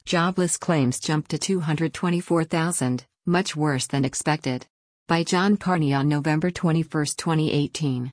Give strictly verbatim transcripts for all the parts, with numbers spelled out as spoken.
Jobless claims jumped to two hundred twenty-four thousand, much worse than expected. By John Carney on November twenty-first, twenty eighteen.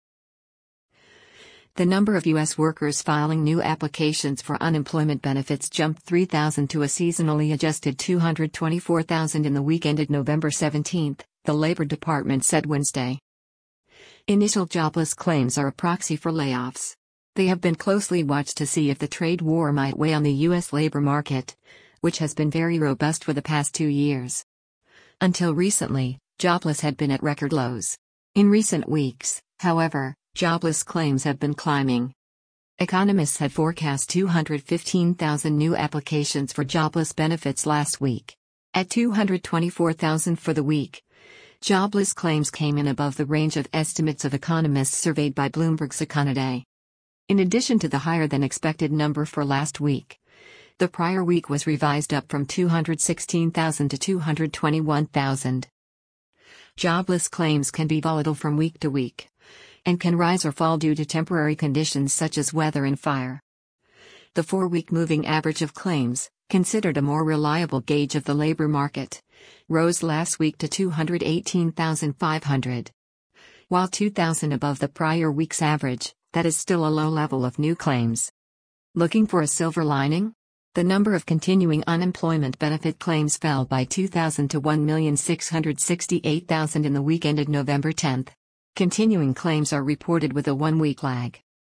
The number of U S workers filing new applications for unemployment benefits jumped three thousand to a seasonally adjusted two hundred twenty-four thousand in the week ended November seventeenth, the Labor Department said Wednesday. Initial jobless claims are a proxy for layoffs. They have been closely watched to see if the trade war might weigh on the U S labor market, which has been very robust for the past two years. Until recently, jobless had been at record lows. In recent weeks, however, jobless claims have been climbing. Economists had forecast two hundred fifteen thousand new applications for jobless benefits last week. At two hundred twenty-four thousand for the week, jobless claims came in above the range of estimates of economists surveyed by Bloomberg's Econoday. In addition to the higher-than-expected number for last week, the prior week was revised up from two hundred sixteen thousand to two hundred twenty-one thousand. Jobless claims can be volatile from week to week, and can rise or fall due to temporary conditions such as weather and fire. The four-week moving average of claims, considered a more reliable gauge of the labor market, rose last week to two hundred eighteen thousand five hundred. While two thousand above the prior week's average, that is still a low level of new claims. Looking for a silver lining? The number of continuing unemployment benefit claims fell by two thousand to one million six hundred sixty-eight thousand in the week ended November tenth. Continuing claims are reported with a one-week lag.